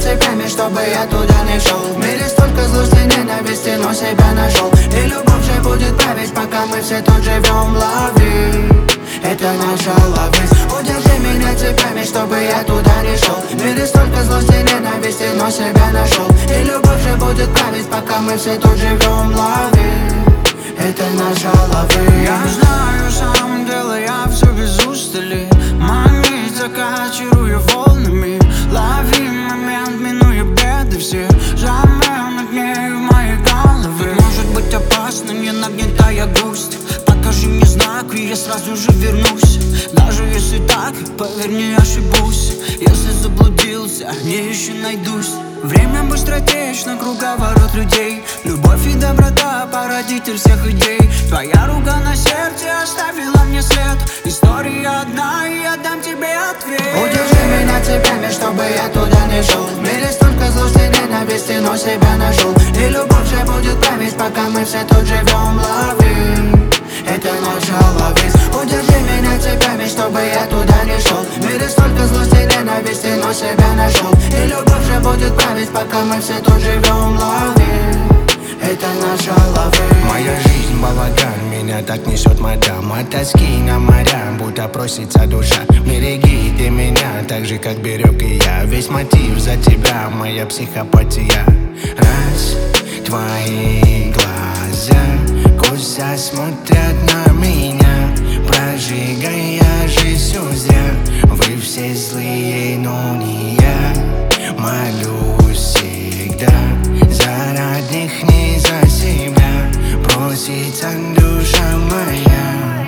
цепями, чтобы я туда не шел. В мире столько злости, ненависти, но себя нашел. И любовь же будет править, пока мы все тут живем. Лови, это наша ловись. Удержи меня цепями, чтобы я туда не шел. В мире столько злости, ненависти, но себя нашел. И любовь же будет править, пока мы все тут живем. Лови, это наша лови. Я знаю, сам дело, я все без устали. Манит, закачиваю волнами. Лови момент, минуя беды все. Замер над нею в моей голове. Может быть опасно, не нагнетая грусть. Покажи мне знак, и я сразу же вернусь. Даже если так, поверь, не ошибусь. Если заблудился, не еще найдусь. Время быстротечно, круговорот людей. Любовь и доброта, породитель всех идей. Твоя рука на сердце оставила мне след. История одна, и я дам тебе ответ. Удержи меня цепями, чтобы я туда не шел. В мире столько злости, ненависти, но себя нашел. И любовь же будет править, пока мы все тут живем. Лови, это наша ловись. Удержи меня цепями, чтобы я туда не шел. В мире столько злости, ненависти, но себя нашел. И любовь же будет править, пока мы все тут живем. Лови, это наша лови. Моя жизнь балаган, меня так несет мадам. От тоски на моря, будто просится душа. Береги ты меня, так же как берег и я. Весь мотив за тебя, моя психопатия. Раз, твои глаза косо смотрят на меня, прожигая жизнь зря. Вы все злые, но не я. Молюсь всегда за родных, не за себя. Просится душа моя.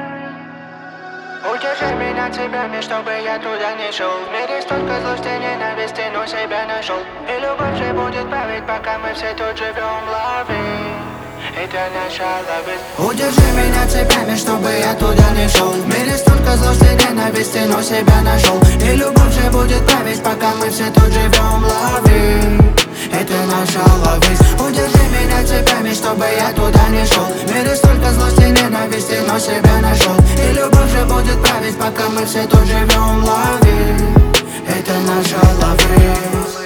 Удержи меня цепями, чтобы я туда не шел. В мире столько злости, ненависти, но себя нашел. И любовь же будет править, пока мы все тут живем. Лови, это наша ловись. Удержи меня цепями, чтобы я туда не шел. В мире столько злости, ненависти, но себя нашел. И любовь же будет править, пока мы все тут живем. Лови, это наша ловись. Удержи меня цепями, чтобы я туда не шел. В мире столько злости, ненависти, но себя нашел. И любовь же будет править, пока мы все тут живем. Лови, это наша лови.